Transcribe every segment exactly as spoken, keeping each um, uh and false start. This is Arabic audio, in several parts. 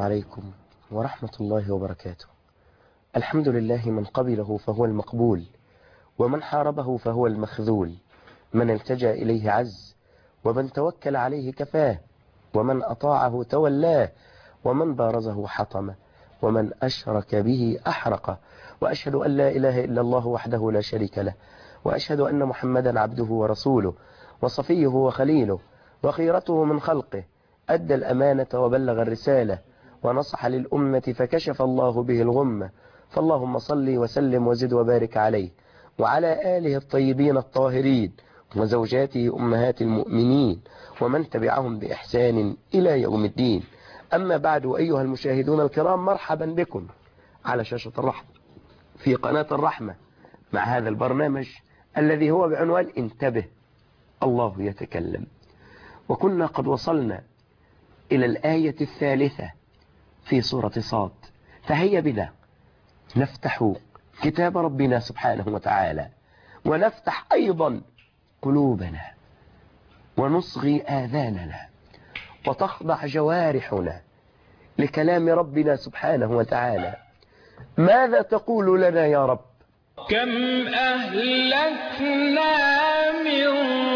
عليكم ورحمة الله وبركاته. الحمد لله من قبله فهو المقبول، ومن حاربه فهو المخذول، من التجأ إليه عز، ومن توكل عليه كفاه، ومن أطاعه تولاه، ومن بارزه حطمه، ومن أشرك به أحرقه. وأشهد أن لا إله إلا الله وحده لا شريك له، وأشهد أن محمدا عبده ورسوله وصفيه وخليله وخيرته من خلقه، أدى الأمانة وبلغ الرسالة ونصح للأمة فكشف الله به الغمة. فاللهم صل وسلم وزد وبارك عليه وعلى آله الطيبين الطاهرين وزوجاته أمهات المؤمنين ومن تبعهم بإحسان إلى يوم الدين. أما بعد، أيها المشاهدون الكرام، مرحبا بكم على شاشة الرحمة في قناة الرحمة مع هذا البرنامج الذي هو بعنوان انتبه الله يتكلم. وكنا قد وصلنا إلى الآية الثالثة في سورة صاد، فهيا بنا نفتح كتاب ربنا سبحانه وتعالى، ونفتح أيضا قلوبنا، ونصغي آذاننا، وتخضع جوارحنا لكلام ربنا سبحانه وتعالى. ماذا تقول لنا يا رب؟ كم أهلكنا من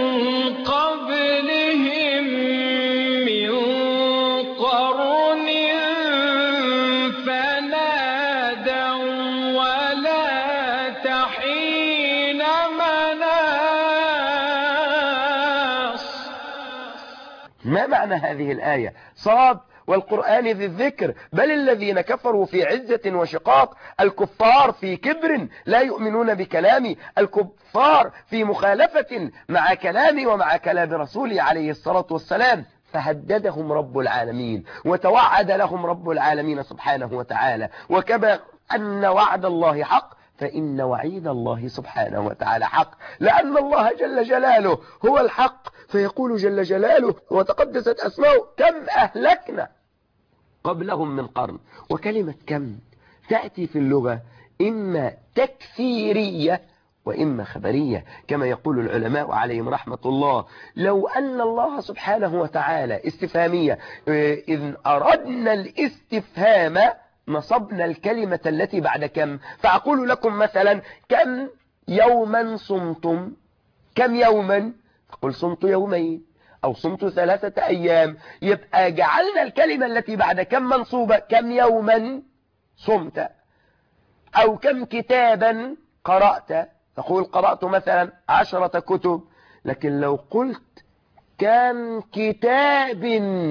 قبلهم من قرن فنادوا ولا تحين مناص. ما معنى هذه الآية؟ صاد والقرآن ذي الذكر، بل الذين كفروا في عزة وشقاق، الكفار في كبر لا يؤمنون بكلامي، الكفار في مخالفة مع كلامي ومع كلام رسولي عليه الصلاة والسلام. فهددهم رب العالمين وتوعد لهم رب العالمين سبحانه وتعالى. وكما أن وعد الله حق، فإن وعيد الله سبحانه وتعالى حق، لأن الله جل جلاله هو الحق. فيقول جل جلاله وتقدست أسماؤه: كم أهلكنا قبلهم من قرن. وكلمة كم تأتي في اللغة إما تكثيرية وإما خبرية، كما يقول العلماء عليهم رحمة الله: لو أن الله سبحانه وتعالى استفهامية، إذ أردنا الاستفهام نصبنا الكلمة التي بعد كم. فأقول لكم مثلا: كم يوما صمتم؟ كم يوما؟ فقل صمت يومين أو صمت ثلاثة أيام. يبقى جعلنا الكلمة التي بعد كم منصوبة: كم يوما صمت، أو كم كتابا قرأت، تقول قرأت مثلا عشرة كتب. لكن لو قلت كم كتاب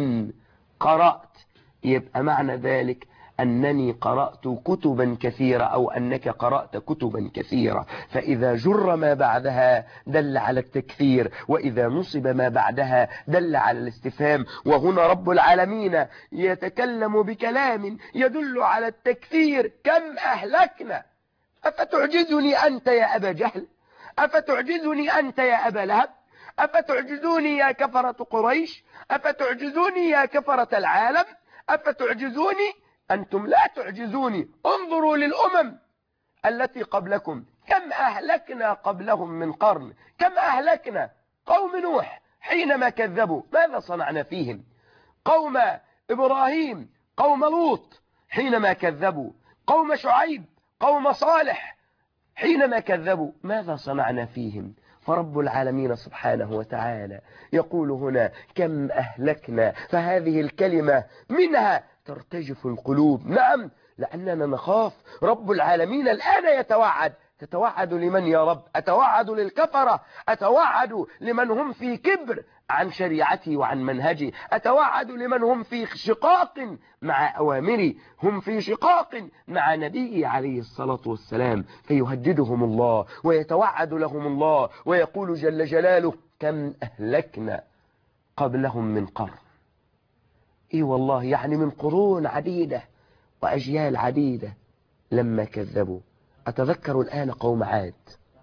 قرأت، يبقى معنى ذلك أنني قرأت كتبا كثيرة أو أنك قرأت كتبا كثيرة. فإذا جر ما بعدها دل على التكثير، وإذا نصب ما بعدها دل على الاستفهام. وهنا رب العالمين يتكلم بكلام يدل على التكثير: كم أهلكنا. أفتعجزني أنت يا أبا جهل؟ أفتعجزني أنت يا أبا لهب؟ أفتعجزوني يا كفرة قريش؟ أفتعجزوني يا كفرة العالم؟ أفتعجزوني؟ أنتم لا تعجزوني. انظروا للأمم التي قبلكم، كم أهلكنا قبلهم من قرن. كم أهلكنا؟ قوم نوح حينما كذبوا ماذا صنعنا فيهم؟ قوم إبراهيم، قوم لوط حينما كذبوا، قوم شعيب، قوم صالح حينما كذبوا ماذا صنعنا فيهم؟ فرب العالمين سبحانه وتعالى يقول هنا: كم أهلكنا. فهذه الكلمة منها ترتجف القلوب، نعم، لأننا نخاف. رب العالمين الآن يتوعد. تتوعد لمن يا رب؟ أتوعد للكفرة، أتوعد لمن هم في كبر عن شريعتي وعن منهجي، أتوعد لمن هم في شقاق مع أوامري، هم في شقاق مع نبي عليه الصلاة والسلام. فيهددهم الله ويتوعد لهم الله ويقول جل جلاله: كم أهلكنا قبلهم من قرن. إيه والله، يعني من قرون عديدة وأجيال عديدة لما كذبوا. أتذكر الآن قوم عاد.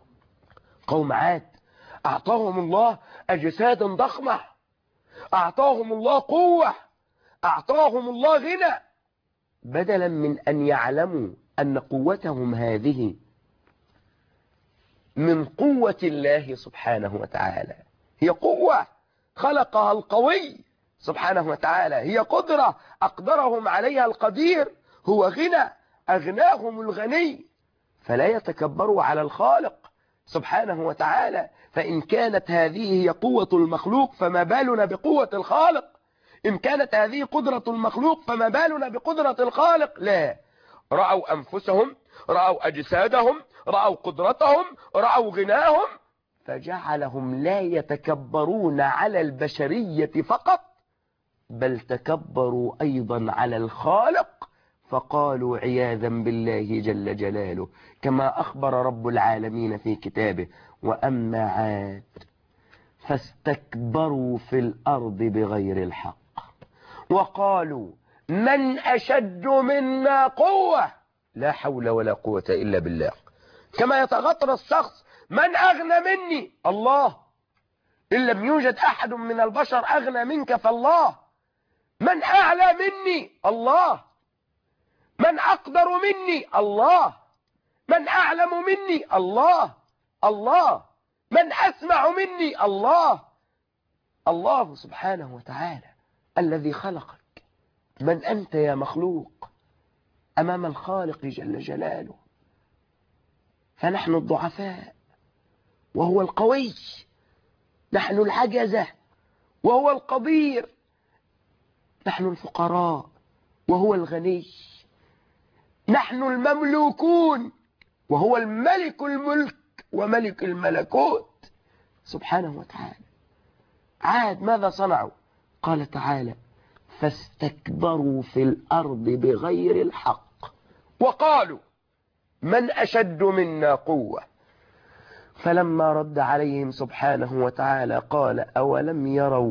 قوم عاد أعطاهم الله أجسادا ضخمة، أعطاهم الله قوة، أعطاهم الله غنى، بدلا من أن يعلموا أن قوتهم هذه من قوة الله سبحانه وتعالى، هي قوة خلقها القوي سبحانه وتعالى، هي قدرة أقدرهم عليها القدير، هو غنى أغناهم الغني، فلا يتكبروا على الخالق سبحانه وتعالى. فإن كانت هذه هي قوة المخلوق فما بالنا بقوة الخالق؟ إن كانت هذه قدرة المخلوق فما بالنا بقدرة الخالق؟ لا، رأوا أنفسهم، رأوا أجسادهم، رأوا قدرتهم، رأوا غناهم، فجعلهم لا يتكبرون على البشرية فقط، بل تكبروا أيضا على الخالق، فقالوا عياذا بالله جل جلاله كما أخبر رب العالمين في كتابه: وأما عاد فاستكبروا في الأرض بغير الحق وقالوا من أشد منا قوة. لا حول ولا قوة إلا بالله. كما يتغطر الشخص: من أغنى مني؟ الله. إن لم يوجد أحد من البشر أغنى منك فالله. من أعلى مني؟ الله. من أقدر مني؟ الله. من أعلم مني؟ الله. الله. من أسمع مني؟ الله. الله سبحانه وتعالى الذي خلقك. من أنت يا مخلوق أمام الخالق جل جلاله؟ فنحن الضعفاء وهو القوي، نحن العجزة وهو القدير، نحن الفقراء وهو الغني، نحن المملوكون وهو الملك الملك وملك الملكوت سبحانه وتعالى. عاد ماذا صنعوا؟ قال تعالى: فاستكبروا في الأرض بغير الحق وقالوا من أشد منا قوة. فلما رد عليهم سبحانه وتعالى قال: أولم يروا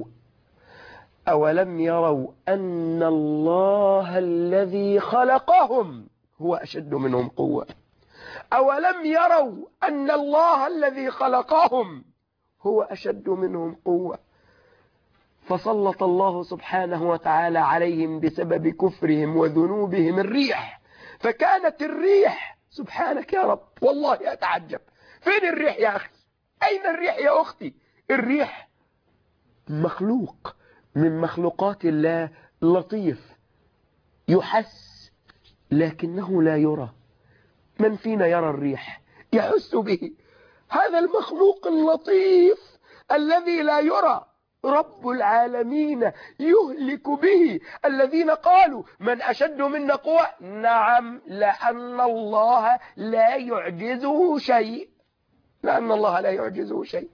أولم يروا أن الله الذي خلقهم هو أشد منهم قوة. أولم يروا أن الله الذي خلقهم هو أشد منهم قوة. فسلط الله سبحانه وتعالى عليهم بسبب كفرهم وذنوبهم الريح، فكانت الريح، سبحانك يا رب والله أتعجب، فين الريح يا أخي؟ أين الريح يا أختي؟ الريح مخلوق من مخلوقات الله، لطيف يحس لكنه لا يرى. من فينا يرى الريح يحس به؟ هذا المخلوق اللطيف الذي لا يرى رب العالمين يهلك به الذين قالوا من أشد منا قوة. نعم، لأن الله لا يعجزه شيء، لأن الله لا يعجزه شيء.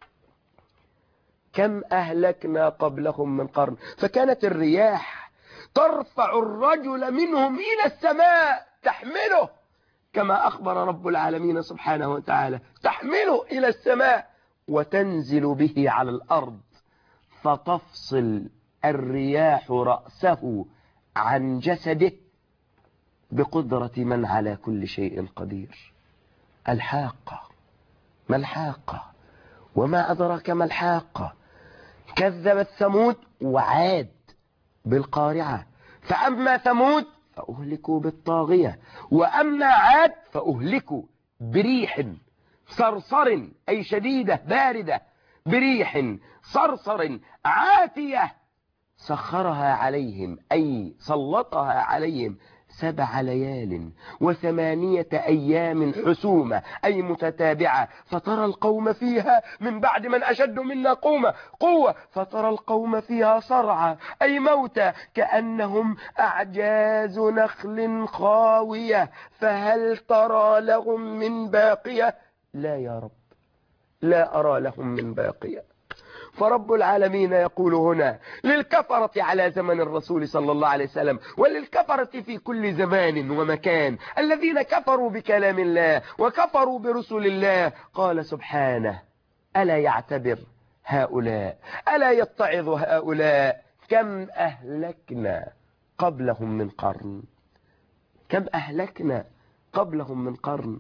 كم أهلكنا قبلهم من قرن. فكانت الرياح ترفع الرجل منهم إلى السماء تحمله، كما أخبر رب العالمين سبحانه وتعالى، تحمله إلى السماء وتنزل به على الأرض، فتفصل الرياح رأسه عن جسده بقدرة من على كل شيء قدير. الحاقة. ما الحاقة؟ وما أدراك ما الحاقة؟ كذبت ثمود وعاد بالقارعة، فأما ثمود فأهلكوا بالطاغية، وأما عاد فأهلكوا بريح صرصر، أي شديدة باردة، بريح صرصر عاتية سخرها عليهم، أي سلطها عليهم سبع ليال وثمانية أيام حسومة، أي متتابعة، فترى القوم فيها من بعد من أشد منا قوة قوة فترى القوم فيها صرعى، أي موتى كأنهم أعجاز نخل خاوية، فهل ترى لهم من باقية؟ لا يا رب، لا أرى لهم من باقية. فرب العالمين يقول هنا للكفرة على زمن الرسول صلى الله عليه وسلم، وللكفرة في كل زمان ومكان، الذين كفروا بكلام الله وكفروا برسل الله، قال سبحانه: ألا يعتبر هؤلاء؟ ألا يتعظ هؤلاء؟ كم أهلكنا قبلهم من قرن. كم أهلكنا قبلهم من قرن.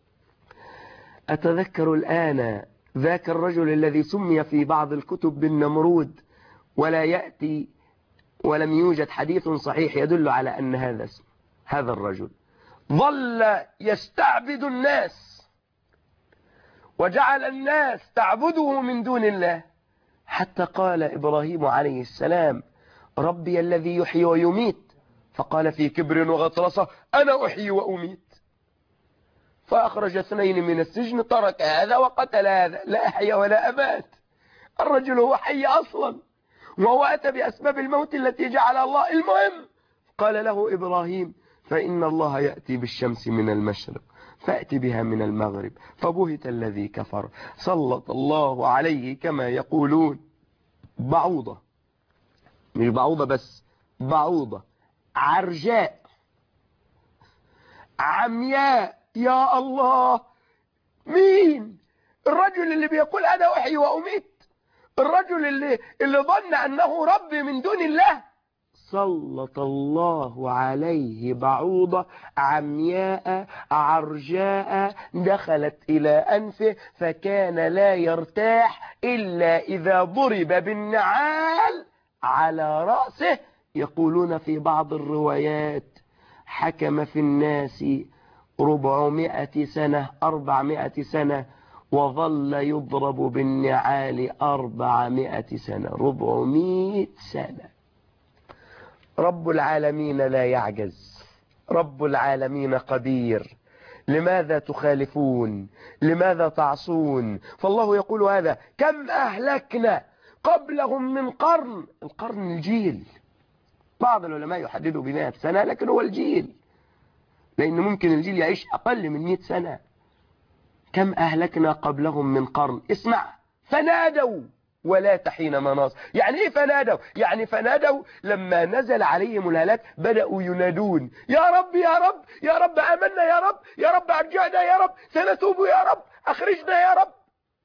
أتذكر الآن ذاك الرجل الذي سمي في بعض الكتب بالنمرود، ولا يأتي ولم يوجد حديث صحيح يدل على أن هذا اسم هذا الرجل. ظل يستعبد الناس وجعل الناس تعبده من دون الله، حتى قال إبراهيم عليه السلام ربي الذي يحيي ويميت، فقال في كبر وغطرسة أنا أحيي وأميت، فأخرج اثنين من السجن، ترك هذا وقتل هذا، لا أحيا ولا أمات، الرجل هو حي أصلا، وهو أتى بأسباب الموت التي جعل الله. المهم قال له إبراهيم فإن الله يأتي بالشمس من المشرق فأتي بها من المغرب، فبهت الذي كفر، سلط الله عليه كما يقولون بعوضة، مش بعوضة بس، بعوضة عرجاء عمياء. يا الله، مين الرجل اللي بيقول أنا أحيي وأميت؟ الرجل اللي, اللي ظن أنه رب من دون الله، سلط الله عليه بعوضة عمياء عرجاء دخلت إلى أنفه، فكان لا يرتاح إلا إذا ضرب بالنعال على رأسه. يقولون في بعض الروايات حكم في الناس ربعمائة سنة أربعمائة سنة وظل يضرب بالنعال أربعمائة سنة، ربعمائة سنة. رب العالمين لا يعجز، رب العالمين قدير. لماذا تخالفون؟ لماذا تعصون؟ فالله يقول هذا كم أهلكنا قبلهم من قرن. القرن الجيل، بعض العلماء يحددوا بمائة سنة، لكن هو الجيل، لأن ممكن الجيل يعيش أقل من مئة سنة. كم أهلكنا قبلهم من قرن. اسمع، فنادوا ولا تحين مناص. يعني ايه فنادوا؟ يعني فنادوا لما نزل عليهم الهلاك بدأوا ينادون يا رب يا رب يا رب، آمنا يا رب، يا رب أرجعنا يا رب، سنتوب يا رب، أخرجنا يا رب.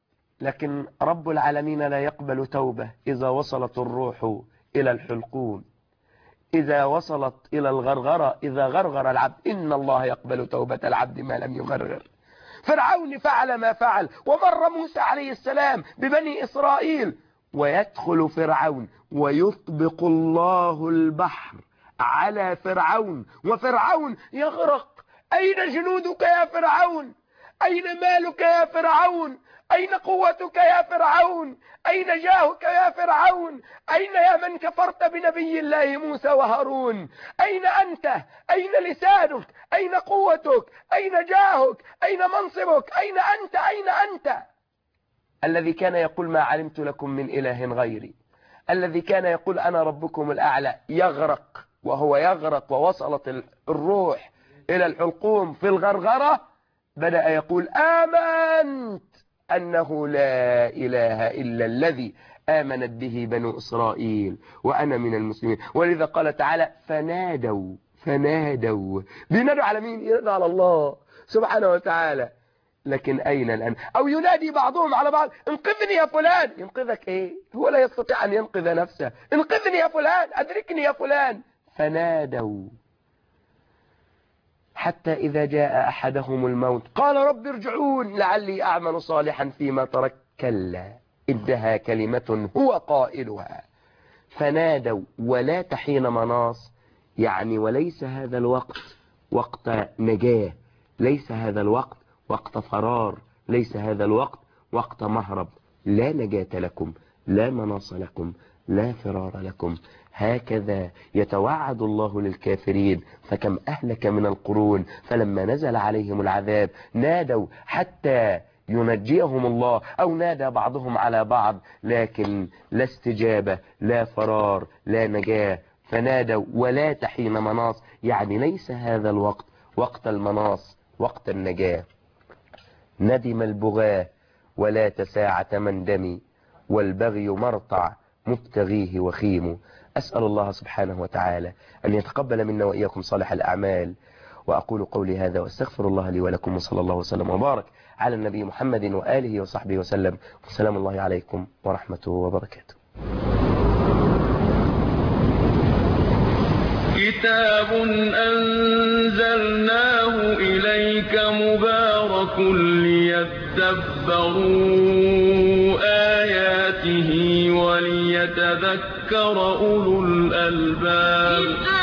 لكن رب العالمين لا يقبل توبة إذا وصلت الروح إلى الحلقوم، إذا وصلت إلى الغرغرة، إذا غرغر العبد. إن الله يقبل توبة العبد ما لم يغرغر. فرعون فعل ما فعل، ومر موسى عليه السلام ببني إسرائيل، ويدخل فرعون ويطبق الله البحر على فرعون، وفرعون يغرق. أين جنودك يا فرعون؟ أين مالك يا فرعون؟ أين قوتك يا فرعون؟ أين جاهك يا فرعون؟ أين يا من كفرت بنبي الله موسى وهارون؟ أين أنت؟ أين لسانك؟ أين قوتك؟ أين جاهك؟ أين منصبك؟ أين أنت؟ أين أنت؟ الذي كان يقول ما علمت لكم من إله غيري، الذي كان يقول أنا ربكم الأعلى، يغرق، وهو يغرق ووصلت الروح إلى الحلقوم في الغرغرة، بدأ يقول آمنت أنه لا إله إلا الذي آمنت به بنو إسرائيل وأنا من المسلمين. ولذا قال تعالى فنادوا. فنادوا بينادوا على مين؟ ينادوا على الله سبحانه وتعالى. لكن أين الآن؟ أو ينادي بعضهم على بعض انقذني يا فلان. ينقذك إيه؟ هو لا يستطيع أن ينقذ نفسه. انقذني يا فلان، أدركني يا فلان. فنادوا حتى إذا جاء أحدهم الموت قال رب ارجعون لعلي أعمل صالحا فيما ترك. كلا إنها كلمة هو قائلها. فنادوا ولا تحين مناص، يعني وليس هذا الوقت وقت نجاة، ليس هذا الوقت وقت فرار، ليس هذا الوقت وقت مهرب. لا نجاة لكم، لا مناص لكم، لا فرار لكم. هكذا يتوعد الله للكافرين. فكم أهلك من القرون، فلما نزل عليهم العذاب نادوا حتى ينجيهم الله، أو نادى بعضهم على بعض، لكن لا استجابة، لا فرار، لا نجاة. فنادوا ولا تحين مناص، يعني ليس هذا الوقت وقت المناص، وقت النجاة. ندم البغاة ولا تساعة مندمي، والبغي مرتع مبتغيه وخيم. أسأل الله سبحانه وتعالى أن يتقبل منا وإياكم صالح الأعمال. وأقول قولي هذا وأستغفر الله لي ولكم، وصلى الله وسلم وبارك على النبي محمد وآله وصحبه وسلم، والسلام الله عليكم ورحمته وبركاته. كتاب أنزلناه إليك مبارك ليدبروا آياته وليتذكر أولو الألباب.